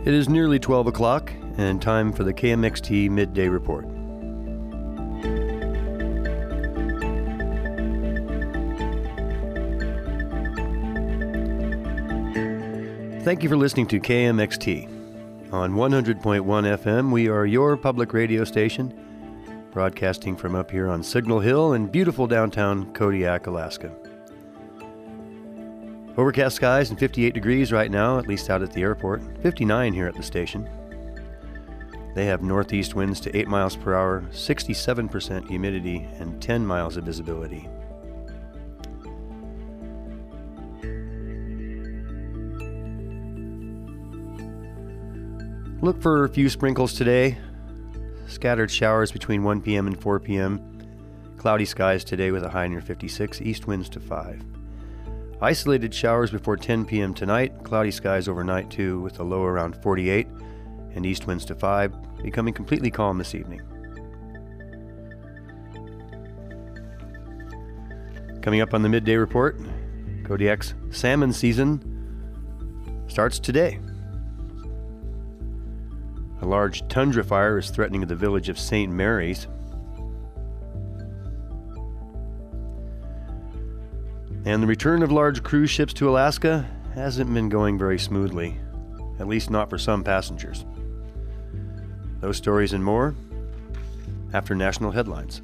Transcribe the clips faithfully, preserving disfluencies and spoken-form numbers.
It is nearly twelve o'clock and time for the K M X T Midday Report. Thank you for listening to K M X T. On one hundred point one F M, we are your public radio station, broadcasting from up here on Signal Hill in beautiful downtown Kodiak, Alaska. Overcast skies and fifty-eight degrees right now, at least out at the airport. fifty-nine here at the station. They have northeast winds to eight miles per hour, sixty-seven percent humidity, and ten miles of visibility. Look for a few sprinkles today. Scattered showers between one p.m. and four p.m. Cloudy skies today with a high near fifty-six, east winds to five. Isolated showers before ten p.m. tonight, cloudy skies overnight too with a low around forty-eight and east winds to five, becoming completely calm this evening. Coming up on the midday report, Kodiak's salmon season starts today. A large tundra fire is threatening the village of Saint Mary's. And the return of large cruise ships to Alaska hasn't been going very smoothly, at least not for some passengers. Those stories and more after national headlines.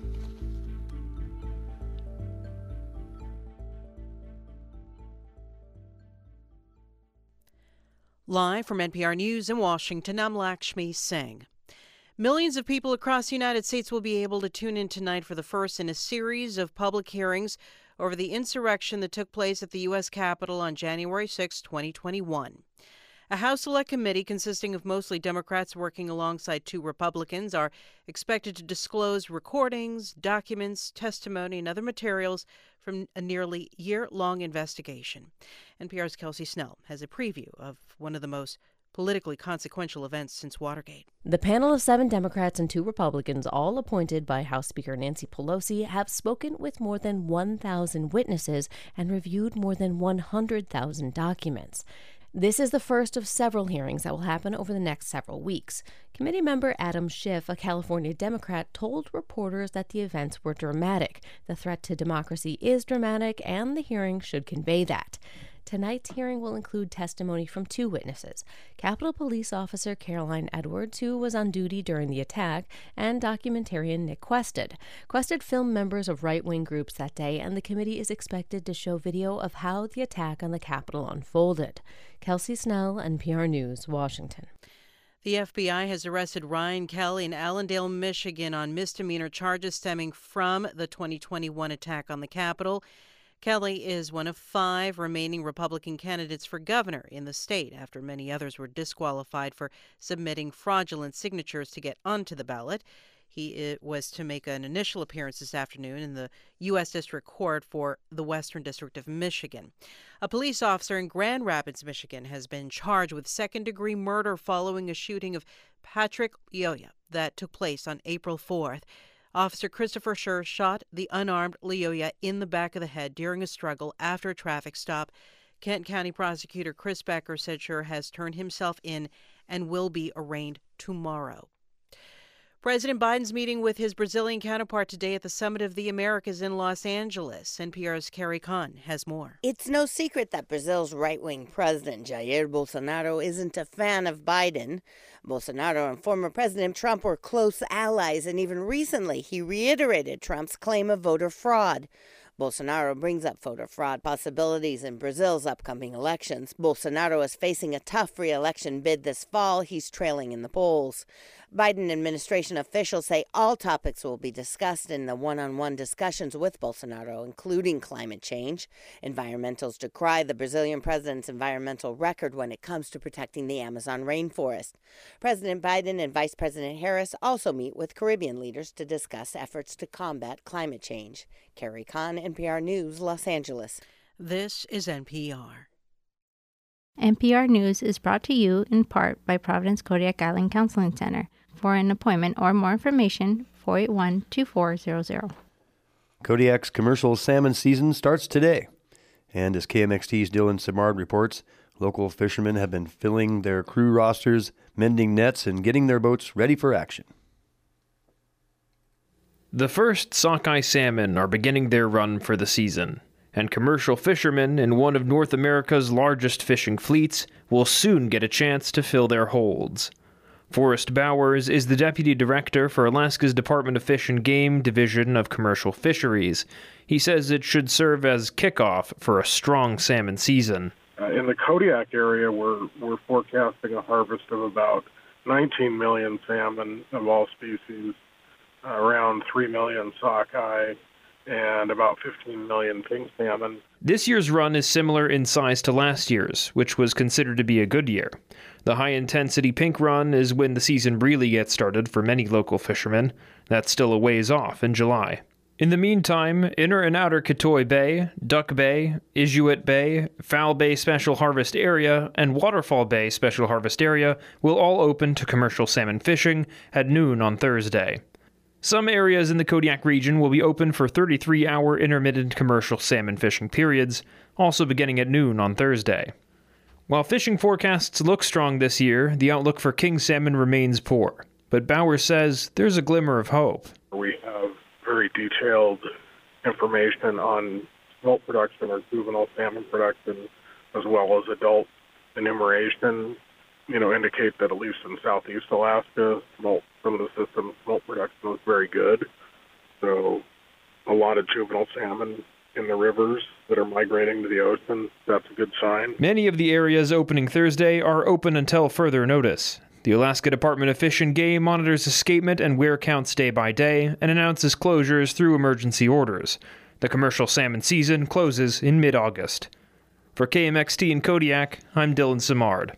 Live from N P R News in Washington, I'm Lakshmi Singh. Millions of people across the United States will be able to tune in tonight for the first in a series of public hearings over the insurrection that took place at the U S Capitol on January sixth, twenty twenty-one. A House Select Committee consisting of mostly Democrats working alongside two Republicans are expected to disclose recordings, documents, testimony, and other materials from a nearly year-long investigation. N P R's Kelsey Snell has a preview of one of the most politically consequential events since Watergate. The panel of seven Democrats and two Republicans, all appointed by House Speaker Nancy Pelosi, have spoken with more than one thousand witnesses and reviewed more than one hundred thousand documents. This is the first of several hearings that will happen over the next several weeks. Committee member Adam Schiff, a California Democrat, told reporters that the events were dramatic. The threat to democracy is dramatic, and the hearing should convey that. Tonight's hearing will include testimony from two witnesses, Capitol Police Officer Caroline Edwards, who was on duty during the attack, and documentarian Nick Quested. Quested filmed members of right-wing groups that day, and the committee is expected to show video of how the attack on the Capitol unfolded. Kelsey Snell, N P R News, Washington. The F B I has arrested Ryan Kelly in Allendale, Michigan on misdemeanor charges stemming from the twenty twenty-one attack on the Capitol. Kelly is one of five remaining Republican candidates for governor in the state after many others were disqualified for submitting fraudulent signatures to get onto the ballot. He it was to make an initial appearance this afternoon in the U S District Court for the Western District of Michigan. A police officer in Grand Rapids, Michigan, has been charged with second-degree murder following a shooting of Patrick Lyoya that took place on April fourth. Officer Christopher Scher shot the unarmed Lyoya in the back of the head during a struggle after a traffic stop. Kent County Prosecutor Chris Becker said Scher has turned himself in and will be arraigned tomorrow. President Biden's meeting with his Brazilian counterpart today at the Summit of the Americas in Los Angeles. N P R's Carrie Kahn has more. It's no secret that Brazil's right-wing president, Jair Bolsonaro, isn't a fan of Biden. Bolsonaro and former President Trump were close allies, and even recently he reiterated Trump's claim of voter fraud. Bolsonaro brings up voter fraud possibilities in Brazil's upcoming elections. Bolsonaro is facing a tough re-election bid this fall. He's trailing in the polls. Biden administration officials say all topics will be discussed in the one-on-one discussions with Bolsonaro, including climate change. Environmentals decry the Brazilian president's environmental record when it comes to protecting the Amazon rainforest. President Biden and Vice President Harris also meet with Caribbean leaders to discuss efforts to combat climate change. Carrie Kahn, N P R News, Los Angeles. This is N P R. N P R News is brought to you in part by Providence Kodiak Island Counseling Center. For an appointment or more information, four eight one, two four zero zero. Kodiak's commercial salmon season starts today. And as K M X T's Dylan Simard reports, Local fishermen have been filling their crew rosters, mending nets, and getting their boats ready for action. The first sockeye salmon are beginning their run for the season, and commercial fishermen in one of North America's largest fishing fleets will soon get a chance to fill their holds. Forrest Bowers is the Deputy Director for Alaska's Department of Fish and Game Division of Commercial Fisheries. He says it should serve as kickoff for a strong salmon season. Uh, in the Kodiak area, we're, we're forecasting a harvest of about nineteen million salmon of all species, uh, around three million sockeye, and about fifteen million pink salmon. This year's run is similar in size to last year's, which was considered to be a good year. The high-intensity pink run is when the season really gets started for many local fishermen. That's still a ways off in July. In the meantime, Inner and Outer Katoy Bay, Duck Bay, Inuit Bay, Foul Bay Special Harvest Area, and Waterfall Bay Special Harvest Area will all open to commercial salmon fishing at noon on Thursday. Some areas in the Kodiak region will be open for thirty-three hour intermittent commercial salmon fishing periods, also beginning at noon on Thursday. While fishing forecasts look strong this year, the outlook for king salmon remains poor. But Bowers says there's a glimmer of hope. We have very detailed information on smolt production or juvenile salmon production, as well as adult enumeration, you know, indicate that at least in southeast Alaska, smolt, some of the systems, smolt production was very good. So a lot of juvenile salmon in the rivers that are migrating to the ocean, that's a good sign. Many of the areas opening Thursday are open until further notice. The Alaska Department of Fish and Game monitors escapement and wear counts day by day and announces closures through emergency orders. The commercial salmon season closes in mid-August. For K M X T in Kodiak, I'm Dylan Simard.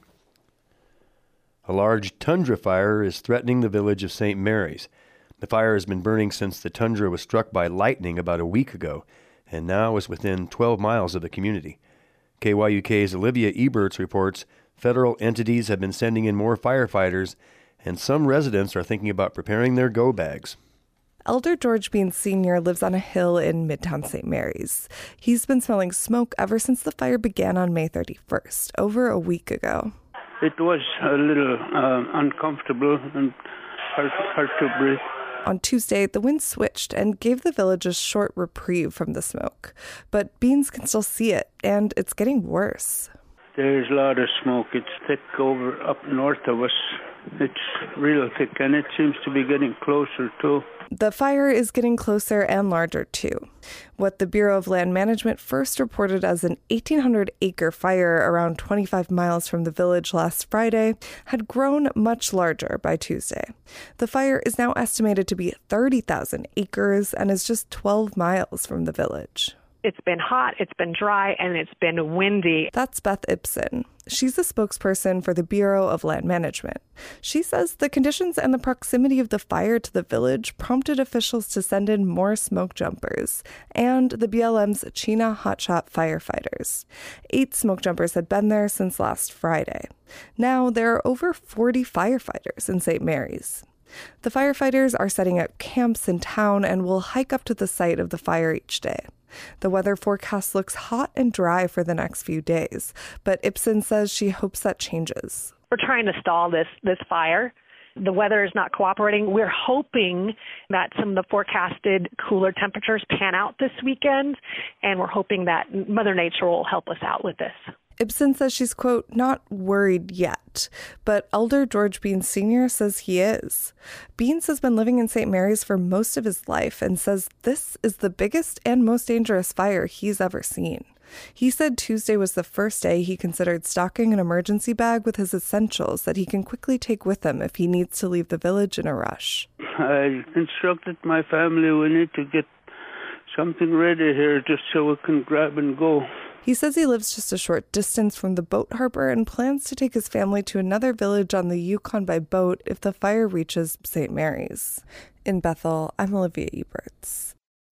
A large tundra fire is threatening the village of Saint Mary's. The fire has been burning since the tundra was struck by lightning about a week ago, and now is within twelve miles of the community. K Y U K's Olivia Eberts reports federal entities have been sending in more firefighters, and some residents are thinking about preparing their go bags. Elder George Bean Senior lives on a hill in Midtown Saint Mary's. He's been smelling smoke ever since the fire began on May thirty-first, over a week ago. It was a little uh, uncomfortable and hard, hard to breathe. On Tuesday, the wind switched and gave the village a short reprieve from the smoke. But Beans can still see it, and it's getting worse. There's a lot of smoke. It's thick over up north of us. It's real thick, and it seems to be getting closer, too. The fire is getting closer and larger, too. What the Bureau of Land Management first reported as an eighteen hundred acre fire around twenty-five miles from the village last Friday had grown much larger by Tuesday. The fire is now estimated to be thirty thousand acres and is just twelve miles from the village. It's been hot, it's been dry, and it's been windy. That's Beth Ibsen. She's the spokesperson for the Bureau of Land Management. She says the conditions and the proximity of the fire to the village prompted officials to send in more smoke jumpers and the B L M's Chena Hotshot firefighters. Eight smoke jumpers had been there since last Friday. Now there are over forty firefighters in Saint Mary's. The firefighters are setting up camps in town and will hike up to the site of the fire each day. The weather forecast looks hot and dry for the next few days, but Ibsen says she hopes that changes. We're trying to stall this, this fire. The weather is not cooperating. We're hoping that some of the forecasted cooler temperatures pan out this weekend, and we're hoping that Mother Nature will help us out with this. Ibsen says she's, quote, not worried yet, but Elder George Beans Senior says he is. Beans has been living in Saint Mary's for most of his life and says this is the biggest and most dangerous fire he's ever seen. He said Tuesday was the first day he considered stocking an emergency bag with his essentials that he can quickly take with him if he needs to leave the village in a rush. I instructed my family we need to get something ready here just so we can grab and go. He says he lives just a short distance from the boat harbor and plans to take his family to another village on the Yukon by boat if the fire reaches Saint Mary's. In Bethel, I'm Olivia Eberts.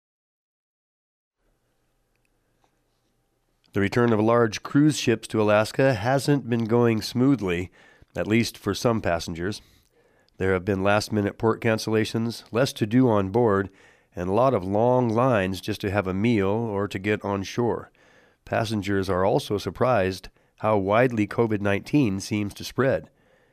The return of large cruise ships to Alaska hasn't been going smoothly, at least for some passengers. There have been last-minute port cancellations, less to do on board, and a lot of long lines just to have a meal or to get on shore. Passengers are also surprised how widely COVID nineteen seems to spread.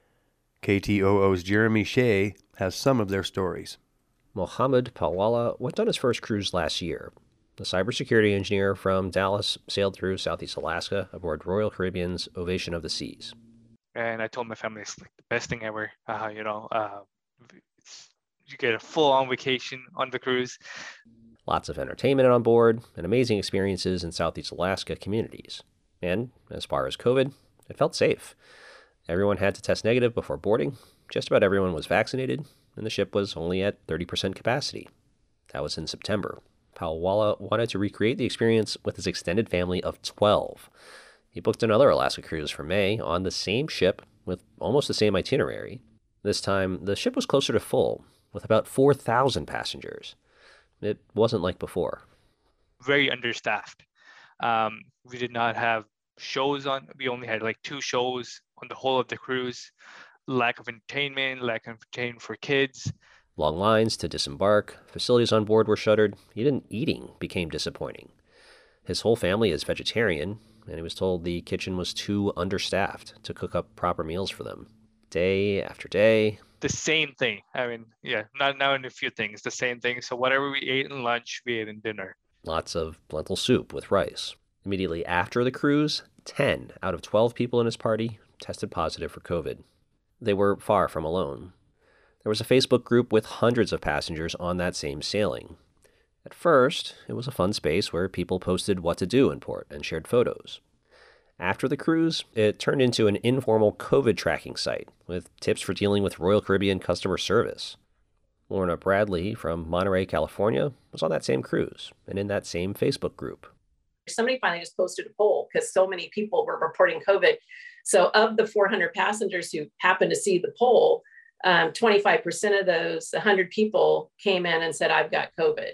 K T O O's Jeremy Shea has some of their stories. Mohammed Palwala went on his first cruise last year. The cybersecurity engineer from Dallas sailed through Southeast Alaska aboard Royal Caribbean's Ovation of the Seas. And I told my family it's like the best thing ever. Uh, you know, uh, it's, you get a full-on vacation on the cruise. Lots of entertainment on board and amazing experiences in Southeast Alaska communities. And as far as COVID, it felt safe. Everyone had to test negative before boarding. Just about everyone was vaccinated, and the ship was only at thirty percent capacity. That was in September. Palwala wanted to recreate the experience with his extended family of twelve. He booked another Alaska cruise for May on the same ship with almost the same itinerary. This time, the ship was closer to full, with about four thousand passengers. It wasn't like before. Very understaffed. Um, we did not have shows on. We only had like two shows on the whole of the cruise. Lack of entertainment, lack of entertainment for kids. Long lines to disembark, facilities on board were shuttered, even eating became disappointing. His whole family is vegetarian, and he was told the kitchen was too understaffed to cook up proper meals for them. Day after day. The same thing. I mean, yeah, not now in a few things, the same thing. So whatever we ate in lunch, we ate in dinner. Lots of lentil soup with rice. Immediately after the cruise, ten out of twelve people in his party tested positive for COVID. They were far from alone. There was a Facebook group with hundreds of passengers on that same sailing. At first, it was a fun space where people posted what to do in port and shared photos. After the cruise, it turned into an informal COVID tracking site with tips for dealing with Royal Caribbean customer service. Lorna Bradley from Monterey, California, was on that same cruise and in that same Facebook group. Somebody finally just posted a poll because so many people were reporting COVID. So of the four hundred passengers who happened to see the poll, um, twenty-five percent of those, one hundred people came in and said, I've got COVID.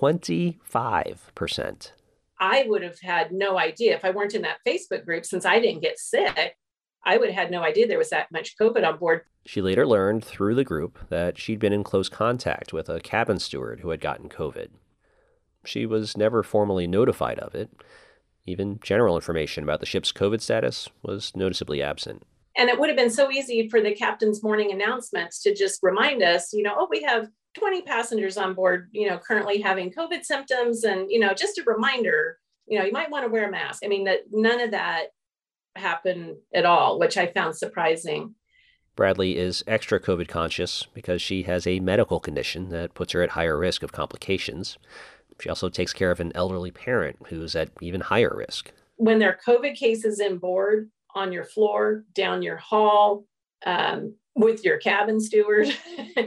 twenty-five percent. I would have had no idea if I weren't in that Facebook group, since I didn't get sick, I would have had no idea there was that much COVID on board. She later learned through the group that she'd been in close contact with a cabin steward who had gotten COVID. She was never formally notified of it. Even general information about the ship's COVID status was noticeably absent. And it would have been so easy for the captain's morning announcements to just remind us, you know, oh, we have twenty passengers on board, you know, currently having COVID symptoms. And, you know, just a reminder, you know, you might want to wear a mask. I mean, that none of that happened at all, which I found surprising. Bradley is extra COVID conscious because she has a medical condition that puts her at higher risk of complications. She also takes care of an elderly parent who's at even higher risk. When there are COVID cases in board, on your floor, down your hall, um, with your cabin steward,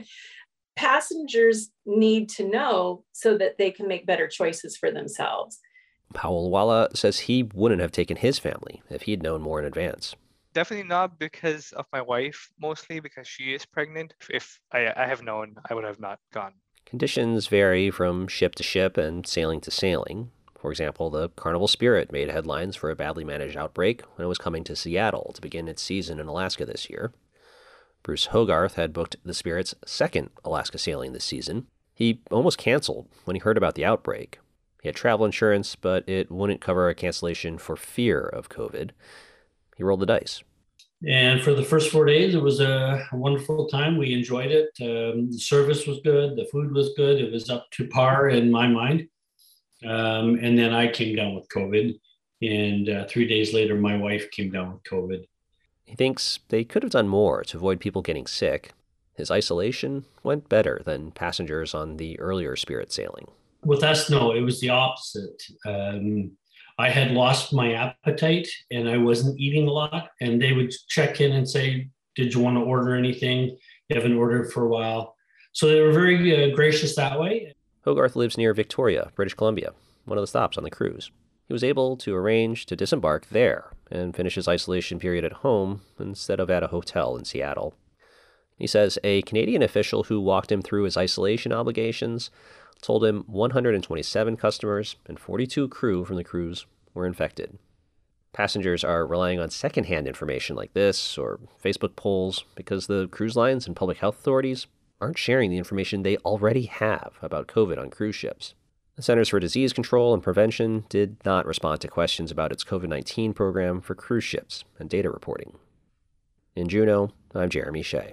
passengers need to know so that they can make better choices for themselves. Palwala says he wouldn't have taken his family if he'd known more in advance. Definitely not because of my wife, mostly because she is pregnant. If I, I have known, I would have not gone. Conditions vary from ship to ship and sailing to sailing. For example, the Carnival Spirit made headlines for a badly managed outbreak when it was coming to Seattle to begin its season in Alaska this year. Bruce Hogarth had booked the Spirit's second Alaska sailing this season. He almost canceled when he heard about the outbreak. He had travel insurance, but it wouldn't cover a cancellation for fear of COVID. He rolled the dice. And for the first four days, it was a wonderful time. We enjoyed it. Um, the service was good. The food was good. It was up to par in my mind. Um, and then I came down with COVID. And uh, three days later, my wife came down with COVID. He thinks they could have done more to avoid people getting sick. His isolation went better than passengers on the earlier Spirit sailing. With us, no, it was the opposite. Um, I had lost my appetite and I wasn't eating a lot. And they would check in and say, did you want to order anything? You haven't ordered for a while. So they were very uh, gracious that way. Hogarth lives near Victoria, British Columbia, one of the stops on the cruise. He was able to arrange to disembark there and finish his isolation period at home instead of at a hotel in Seattle. He says a Canadian official who walked him through his isolation obligations told him one hundred twenty-seven customers and forty-two crew from the cruise were infected. Passengers are relying on secondhand information like this or Facebook polls because the cruise lines and public health authorities aren't sharing the information they already have about COVID on cruise ships. The Centers for Disease Control and Prevention did not respond to questions about its COVID nineteen program for cruise ships and data reporting. In Juneau, I'm Jeremy Shea.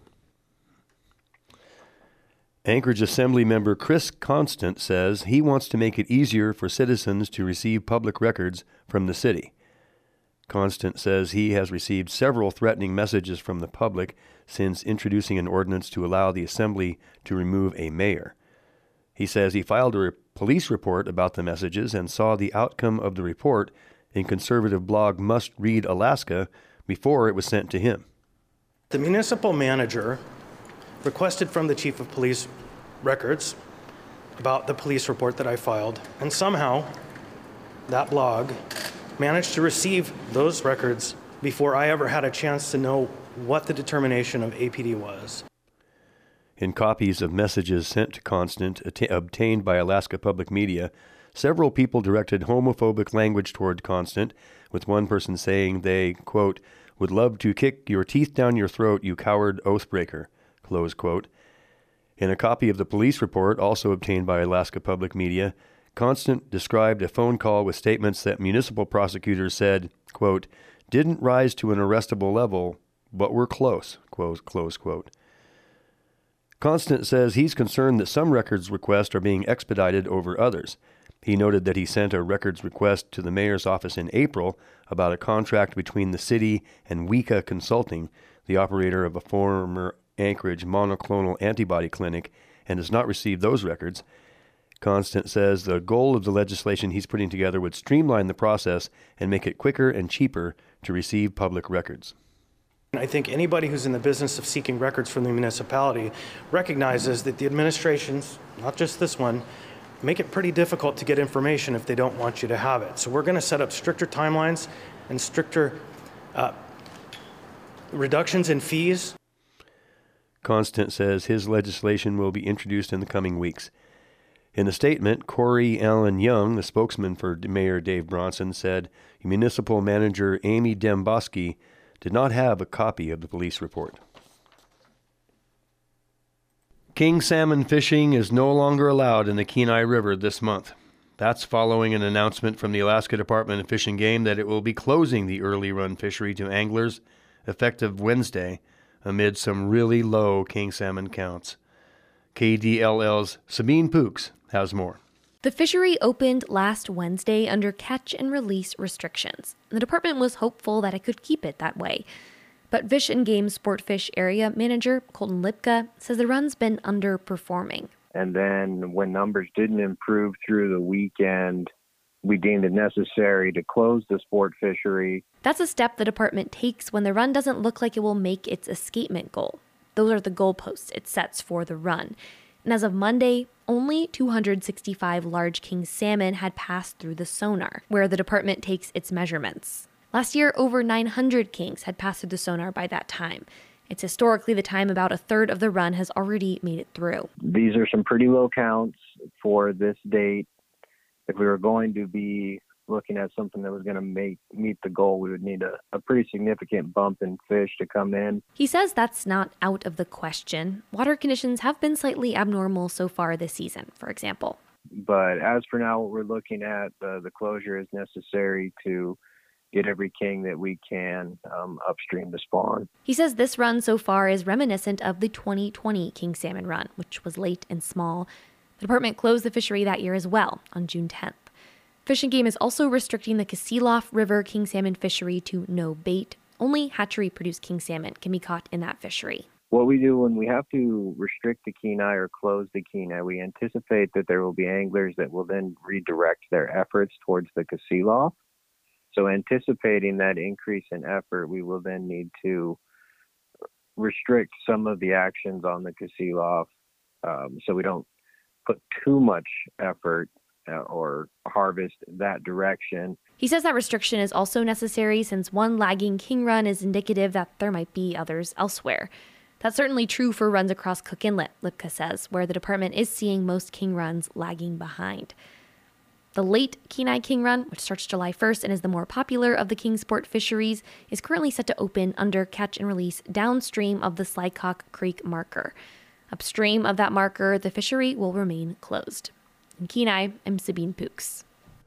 Anchorage Assembly member Chris Constant says he wants to make it easier for citizens to receive public records from the city. Constant says he has received several threatening messages from the public since introducing an ordinance to allow the Assembly to remove a mayor. He says he filed a re- police report about the messages and saw the outcome of the report in conservative blog Must Read Alaska before it was sent to him. The municipal manager requested from the chief of police records about the police report that I filed, and somehow that blog managed to receive those records before I ever had a chance to know what the determination of A P D was. In copies of messages sent to Constant att- obtained by Alaska Public Media, several people directed homophobic language toward Constant, with one person saying they, quote, would love to kick your teeth down your throat, you coward oathbreaker, close quote. In a copy of the police report, also obtained by Alaska Public Media, Constant described a phone call with statements that municipal prosecutors said, quote, didn't rise to an arrestable level, but were close, close, close quote. Constant says he's concerned that some records requests are being expedited over others. He noted that he sent a records request to the mayor's office in April about a contract between the city and Weka Consulting, the operator of a former Anchorage monoclonal antibody clinic, and has not received those records. Constant says the goal of the legislation he's putting together would streamline the process and make it quicker and cheaper to receive public records. I think anybody who's in the business of seeking records from the municipality recognizes that the administrations, not just this one, make it pretty difficult to get information if they don't want you to have it. So we're going to set up stricter timelines and stricter uh, reductions in fees. Constant says his legislation will be introduced in the coming weeks. In a statement, Corey Allen Young, the spokesman for Mayor Dave Bronson, said municipal manager Amy Demboski did not have a copy of the police report. King salmon fishing is no longer allowed in the Kenai River this month. That's following an announcement from the Alaska Department of Fish and Game that it will be closing the early run fishery to anglers effective Wednesday amid some really low king salmon counts. K D L L's Sabine Pooks has more. The fishery opened last Wednesday under catch and release restrictions. The department was hopeful that it could keep it that way. But Fish and Game Sportfish Area Manager Colton Lipka says the run's been underperforming. And then when numbers didn't improve through the weekend, we deemed it necessary to close the sport fishery. That's a step the department takes when the run doesn't look like it will make its escapement goal. Those are the goalposts it sets for the run. And as of Monday, only two hundred sixty-five large king salmon had passed through the sonar, where the department takes its measurements. Last year, over nine hundred kings had passed through the sonar by that time. It's historically the time about a third of the run has already made it through. These are some pretty low counts for this date. If we were going to be looking at something that was going to make meet the goal, we would need a, a pretty significant bump in fish to come in. He says that's not out of the question. Water conditions have been slightly abnormal so far this season, for example. But as for now, what we're looking at, uh, the closure is necessary to get every king that we can um, upstream to spawn. He says this run so far is reminiscent of the twenty twenty king salmon run, which was late and small. The department closed the fishery that year as well, on June tenth. Fish and Game is also restricting the Kasilof River king salmon fishery to no bait. Only hatchery-produced king salmon can be caught in that fishery. What we do when we have to restrict the Kenai or close the Kenai, we anticipate that there will be anglers that will then redirect their efforts towards the Kasilof. So anticipating that increase in effort, we will then need to restrict some of the actions on the Kasilof um, so we don't put too much effort uh, or harvest that direction. He says that restriction is also necessary since one lagging king run is indicative that there might be others elsewhere. That's certainly true for runs across Cook Inlet, Lipka says, where the department is seeing most king runs lagging behind. The late Kenai King Run, which starts July first and is the more popular of the king sport fisheries, is currently set to open under catch and release downstream of the Slycock Creek marker. Upstream of that marker, the fishery will remain closed. In Kenai, I'm Sabine Pooks.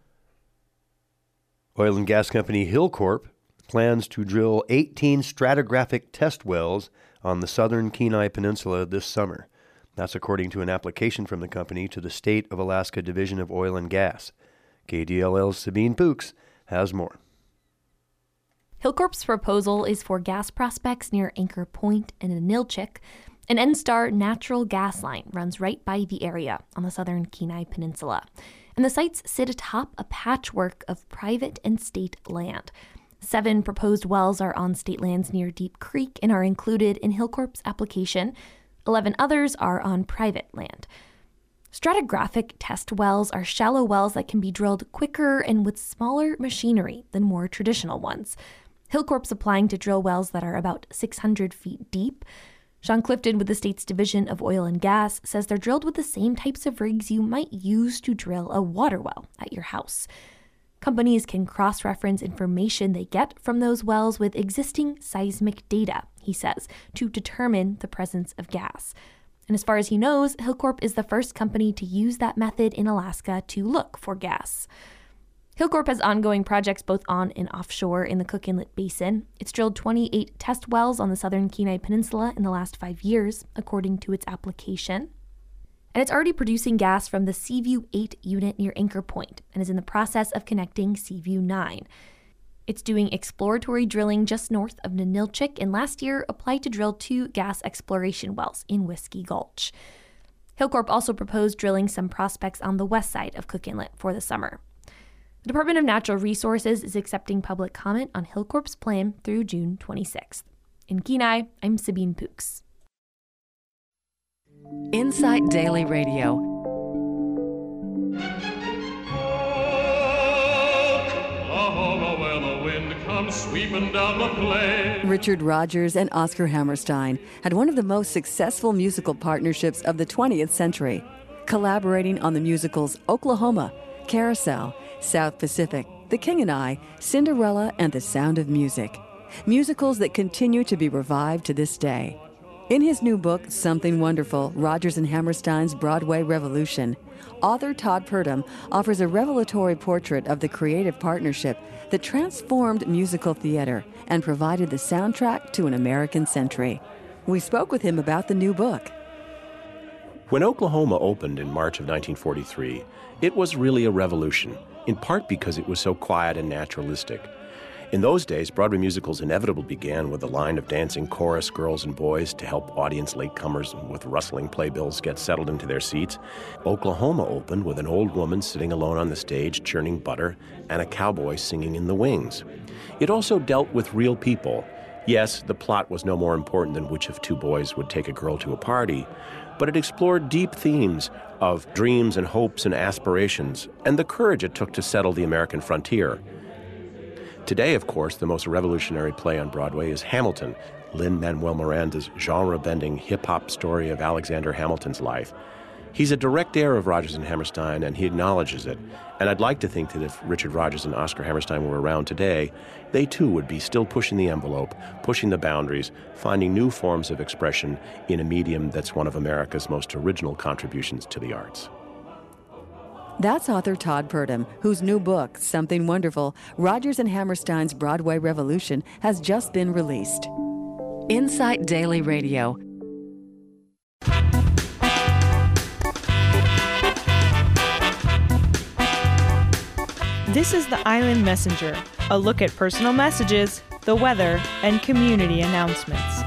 Oil and gas company Hilcorp plans to drill eighteen stratigraphic test wells on the southern Kenai Peninsula this summer. That's according to an application from the company to the State of Alaska Division of Oil and Gas. K D L L's Sabine Pooks has more. Hilcorp's proposal is for gas prospects near Anchor Point and Ninilchik. An NSTAR natural gas line runs right by the area on the southern Kenai Peninsula. And the sites sit atop a patchwork of private and state land. Seven proposed wells are on state lands near Deep Creek and are included in Hilcorp's application. Eleven others are on private land. Stratigraphic test wells are shallow wells that can be drilled quicker and with smaller machinery than more traditional ones. Hilcorp's applying to drill wells that are about six hundred feet deep. Sean Clifton with the state's Division of Oil and Gas says they're drilled with the same types of rigs you might use to drill a water well at your house. Companies can cross-reference information they get from those wells with existing seismic data, he says, to determine the presence of gas. And as far as he knows, Hilcorp is the first company to use that method in Alaska to look for gas. Hilcorp has ongoing projects both on and offshore in the Cook Inlet Basin. It's drilled twenty-eight test wells on the southern Kenai Peninsula in the last five years, according to its application. And it's already producing gas from the Seaview eight unit near Anchor Point and is in the process of connecting Seaview nine. It's doing exploratory drilling just north of Ninilchik and last year applied to drill two gas exploration wells in Whiskey Gulch. Hilcorp also proposed drilling some prospects on the west side of Cook Inlet for the summer. The Department of Natural Resources is accepting public comment on Hilcorp's plan through June twenty-sixth. In Kenai, I'm Sabine Pooks. Insight Daily Radio. Oklahoma, where the wind comes sweeping down the plain. Richard Rodgers and Oscar Hammerstein had one of the most successful musical partnerships of the twentieth century, collaborating on the musicals Oklahoma, Carousel, South Pacific, The King and I, Cinderella, and The Sound of Music. Musicals that continue to be revived to this day. In his new book, Something Wonderful, Rodgers and Hammerstein's Broadway Revolution, author Todd Purdom offers a revelatory portrait of the creative partnership that transformed musical theater and provided the soundtrack to an American century. We spoke with him about the new book. When Oklahoma opened in March of nineteen forty-three, it was really a revolution, in part because it was so quiet and naturalistic. In those days, Broadway musicals inevitably began with a line of dancing chorus girls and boys to help audience latecomers with rustling playbills get settled into their seats. Oklahoma opened with an old woman sitting alone on the stage churning butter and a cowboy singing in the wings. It also dealt with real people. Yes, the plot was no more important than which of two boys would take a girl to a party, but it explored deep themes of dreams and hopes and aspirations and the courage it took to settle the American frontier. Today, of course, the most revolutionary play on Broadway is Hamilton, Lin-Manuel Miranda's genre-bending hip-hop story of Alexander Hamilton's life. He's a direct heir of Rodgers and Hammerstein, and he acknowledges it. And I'd like to think that if Richard Rodgers and Oscar Hammerstein were around today, they too would be still pushing the envelope, pushing the boundaries, finding new forms of expression in a medium that's one of America's most original contributions to the arts. That's author Todd Purdom, whose new book, Something Wonderful, Rodgers and Hammerstein's Broadway Revolution, has just been released. Insight Daily Radio. This is the Island Messenger, a look at personal messages, the weather, and community announcements.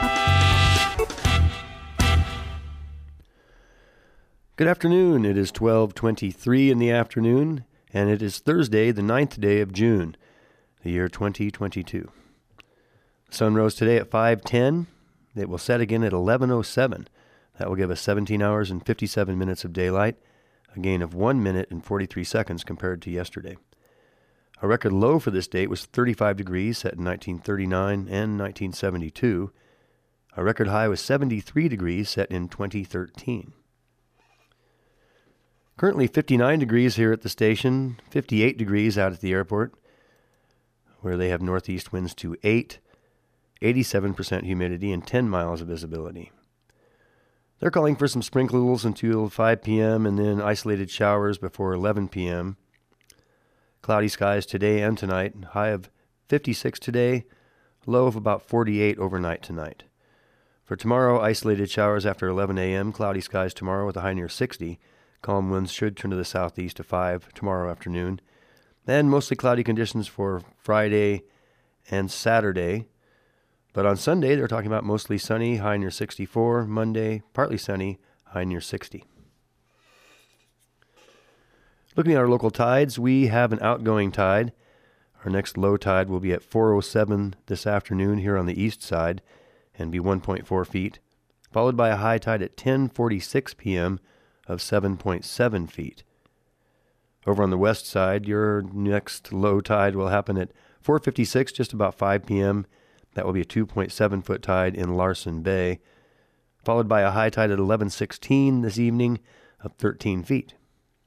Good afternoon. It is twelve twenty-three in the afternoon, and it is Thursday, the ninth day of June, the year twenty twenty-two. The sun rose today at five ten. It will set again at eleven oh seven. That will give us seventeen hours and fifty-seven minutes of daylight, a gain of one minute and forty-three seconds compared to yesterday. Our record low for this date was thirty-five degrees, set in nineteen thirty-nine and nineteen seventy-two. Our record high was seventy-three degrees, set in twenty thirteen. Currently fifty-nine degrees here at the station, fifty-eight degrees out at the airport, where they have northeast winds to eight, eighty-seven percent humidity, and ten miles of visibility. They're calling for some sprinkles until five p.m. and then isolated showers before eleven p.m. Cloudy skies today and tonight. High of fifty-six today, low of about forty-eight overnight tonight. For tomorrow, isolated showers after eleven a.m. Cloudy skies tomorrow with a high near sixty. Calm winds should turn to the southeast to five tomorrow afternoon. Then mostly cloudy conditions for Friday and Saturday. But on Sunday, they're talking about mostly sunny, high near sixty-four. Monday, partly sunny, high near sixty. Looking at our local tides, we have an outgoing tide. Our next low tide will be at four oh seven this afternoon here on the east side and be one point four feet, followed by a high tide at ten forty-six p.m. of seven point seven feet. Over on the west side, your next low tide will happen at four fifty-six, just about five p.m. That will be a two point seven foot tide in Larsen Bay, followed by a high tide at eleven sixteen this evening of thirteen feet.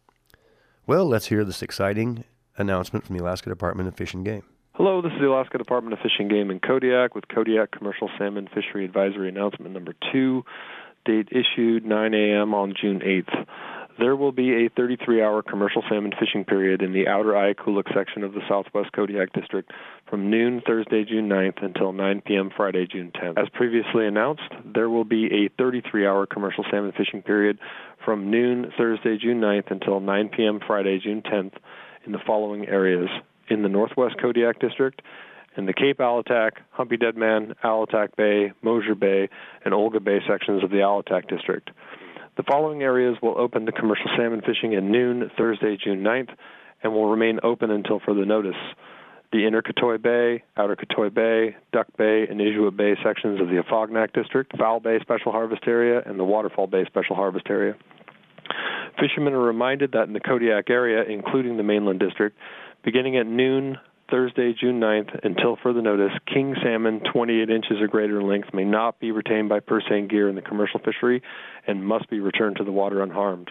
Well, let's hear this exciting announcement from the Alaska Department of Fish and Game. Hello, this is the Alaska Department of Fish and Game in Kodiak with Kodiak Commercial Salmon Fishery Advisory Announcement number two, date issued nine a.m. on June eighth. There will be a thirty-three hour commercial salmon fishing period in the outer Ayakulik section of the southwest Kodiak district from noon Thursday, June ninth until nine p.m. Friday, June tenth. As previously announced, there will be a thirty-three hour commercial salmon fishing period from noon Thursday, June ninth until nine p.m. Friday, June tenth in the following areas: in the northwest Kodiak district, in the Cape Alatak, Humpy Dead Man, Alatak Bay, Mosier Bay, and Olga Bay sections of the Alatak district. The following areas will open to commercial salmon fishing at noon Thursday, June ninth, and will remain open until further notice: the Inner Katoy Bay, Outer Katoy Bay, Duck Bay, and Inuit Bay sections of the Afognak District, Foul Bay Special Harvest Area, and the Waterfall Bay Special Harvest Area. Fishermen are reminded that in the Kodiak area, including the mainland district, beginning at noon Thursday, June ninth, until further notice, king salmon twenty-eight inches or greater in length may not be retained by purse seine gear in the commercial fishery and must be returned to the water unharmed.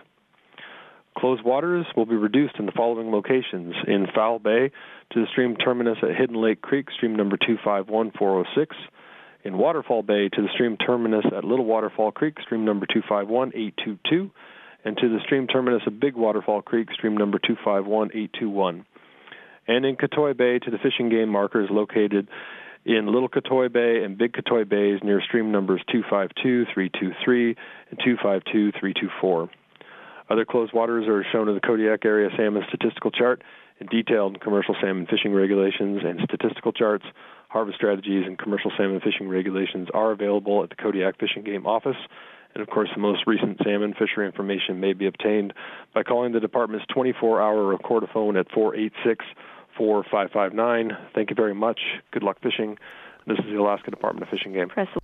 Closed waters will be reduced in the following locations: in Foul Bay to the stream terminus at Hidden Lake Creek, stream number two five one four oh six, in Waterfall Bay to the stream terminus at Little Waterfall Creek, stream number two five one eight two two, and to the stream terminus at Big Waterfall Creek, stream number two five one eight two one. And in Katoy Bay to the fishing game markers located in Little Katoy Bay and Big Katoy Bays near stream numbers two five two three two three and two five two three two four. Other closed waters are shown in the Kodiak Area Salmon Statistical Chart, and detailed commercial salmon fishing regulations and statistical charts, harvest strategies, and commercial salmon fishing regulations are available at the Kodiak Fish and Game Office. And, of course, the most recent salmon fishery information may be obtained by calling the department's twenty-four hour recordaphone at four eight six, four five five nine. Thank you very much. Good luck fishing. This is the Alaska Department of Fish and Game. Press.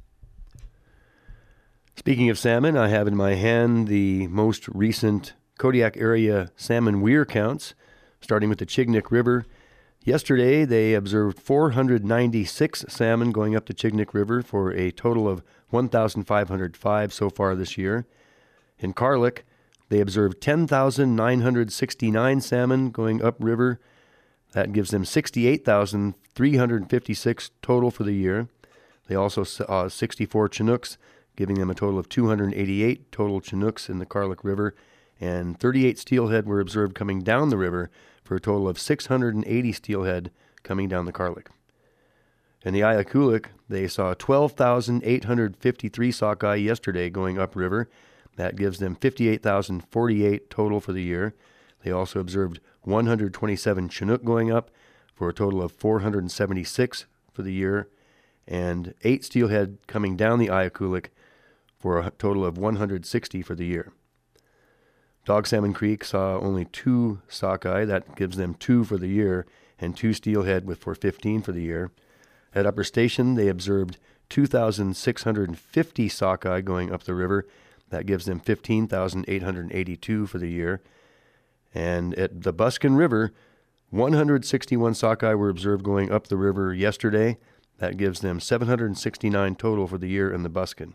Speaking of salmon, I have in my hand the most recent Kodiak area salmon weir counts, starting with the Chignik River. Yesterday, they observed four hundred ninety-six salmon going up the Chignik River for a total of one thousand five hundred five so far this year. In Karlik, they observed ten thousand nine hundred sixty-nine salmon going upriver. That gives them sixty-eight thousand three hundred fifty-six total for the year. They also saw sixty-four Chinooks, giving them a total of two hundred eighty-eight total Chinooks in the Karlik River, and thirty-eight steelhead were observed coming down the river for a total of six hundred eighty steelhead coming down the Karlik. In the Ayakulik, they saw twelve thousand eight hundred fifty-three sockeye yesterday going upriver. That gives them fifty-eight thousand forty-eight total for the year. They also observed one hundred twenty-seven Chinook going up for a total of four hundred seventy-six for the year, and eight steelhead coming down the Ayakulik for a total of one hundred sixty for the year. Dog Salmon Creek saw only two sockeye. That gives them two for the year, and two steelhead with for fifteen for the year. At Upper Station, they observed two thousand six hundred fifty sockeye going up the river. That gives them fifteen thousand eight hundred eighty-two for the year. And at the Buskin River, one hundred sixty-one sockeye were observed going up the river yesterday. That gives them seven hundred sixty-nine total for the year in the Buskin.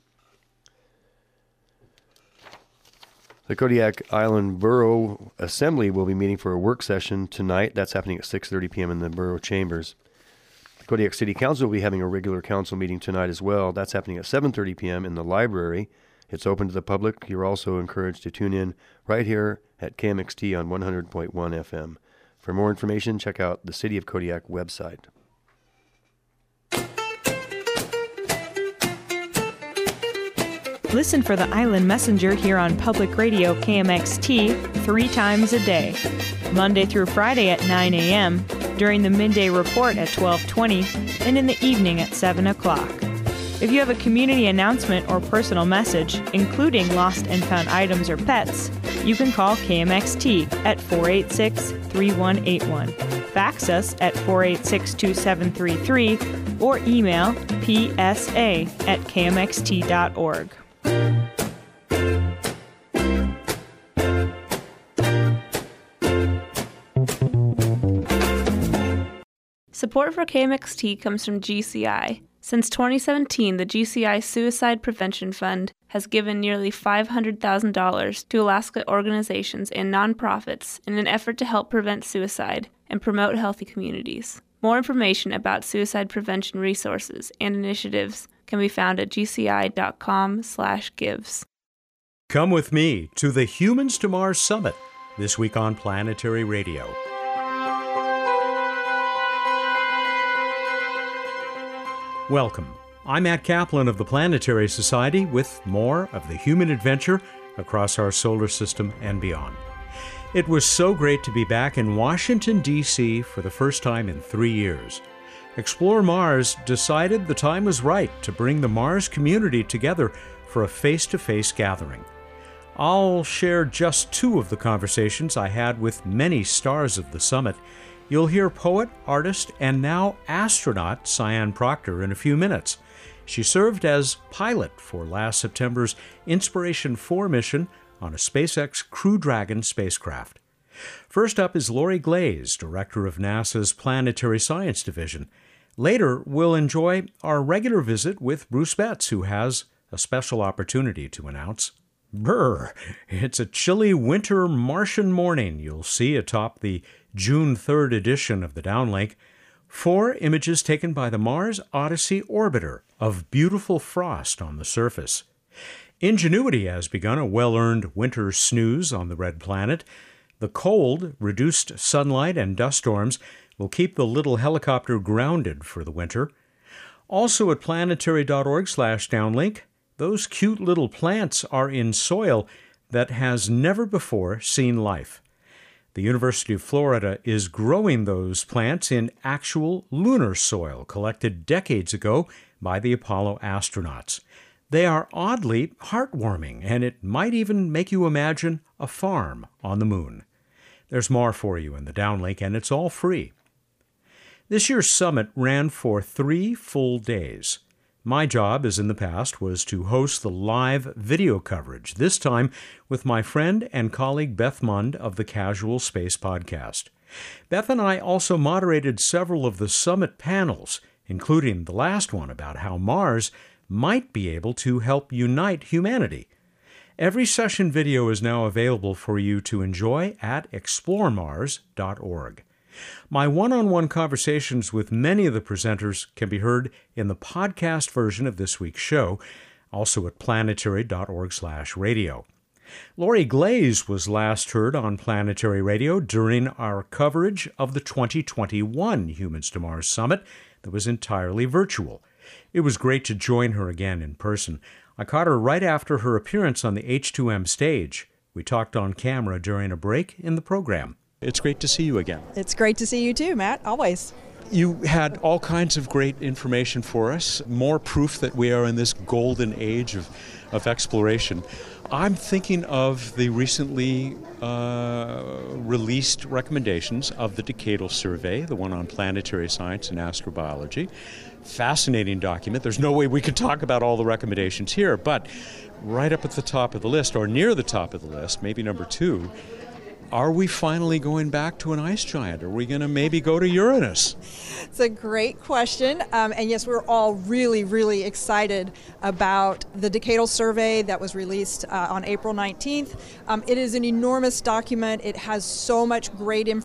The Kodiak Island Borough Assembly will be meeting for a work session tonight. That's happening at six thirty p.m. in the Borough Chambers. The Kodiak City Council will be having a regular council meeting tonight as well. That's happening at seven thirty p.m. in the library. It's open to the public. You're also encouraged to tune in right here at K M X T on one hundred point one F M. For more information, check out the City of Kodiak website. Listen for the Island Messenger here on Public Radio K M X T three times a day, Monday through Friday at nine a.m., during the midday report at twelve twenty, and in the evening at seven o'clock. If you have a community announcement or personal message, including lost and found items or pets, you can call K M X T at four eight six, three one eight one, fax us at four eight six, two seven three three, or email p s a at k m x t dot org. Support for K M X T comes from G C I. Since twenty seventeen, the G C I Suicide Prevention Fund has given nearly five hundred thousand dollars to Alaska organizations and nonprofits in an effort to help prevent suicide and promote healthy communities. More information about suicide prevention resources and initiatives can be found at g c i dot com slash gives. Come with me to the Humans to Mars Summit this week on Planetary Radio. Welcome. I'm Matt Kaplan of the Planetary Society with more of the human adventure across our solar system and beyond. It was so great to be back in Washington, D C for the first time in three years. Explore Mars decided the time was right to bring the Mars community together for a face-to-face gathering. I'll share just two of the conversations I had with many stars of the summit. You'll hear poet, artist, and now astronaut Cyan Proctor in a few minutes. She served as pilot for last September's Inspiration four mission on a SpaceX Crew Dragon spacecraft. First up is Lori Glaze, director of NASA's Planetary Science Division. Later, we'll enjoy our regular visit with Bruce Betts, who has a special opportunity to announce. Brr! It's a chilly winter Martian morning you'll see atop the June third edition of the Downlink. Four images taken by the Mars Odyssey orbiter of beautiful frost on the surface. Ingenuity has begun a well-earned winter snooze on the red planet. The cold, reduced sunlight, and dust storms will keep the little helicopter grounded for the winter. Also at planetary.org slash downlink, those cute little plants are in soil that has never before seen life. The University of Florida is growing those plants in actual lunar soil collected decades ago by the Apollo astronauts. They are oddly heartwarming, and it might even make you imagine a farm on the moon. There's more for you in the Downlink, and it's all free. This year's summit ran for three full days. My job, as in the past, was to host the live video coverage, this time with my friend and colleague Beth Mund of the Casual Space Podcast. Beth and I also moderated several of the summit panels, including the last one about how Mars might be able to help unite humanity. Every session video is now available for you to enjoy at explore mars dot org. My one-on-one conversations with many of the presenters can be heard in the podcast version of this week's show, also at planetary.org slash radio. Lori Glaze was last heard on Planetary Radio during our coverage of the twenty twenty-one Humans to Mars Summit that was entirely virtual. It was great to join her again in person. I caught her right after her appearance on the H two M stage. We talked on camera during a break in the program. It's great to see you again. It's great to see you too, Matt, always. You had all kinds of great information for us, more proof that we are in this golden age of, of exploration. I'm thinking of the recently uh, released recommendations of the Decadal Survey, the one on planetary science and astrobiology. Fascinating document. There's no way we could talk about all the recommendations here, but right up at the top of the list, or near the top of the list, maybe number two, are we finally going back to an ice giant? Are we going to maybe go to Uranus? It's a great question. Um, and yes, we're all really, really excited about the Decadal Survey that was released uh, on April nineteenth. Um, it is an enormous document. It has so much great information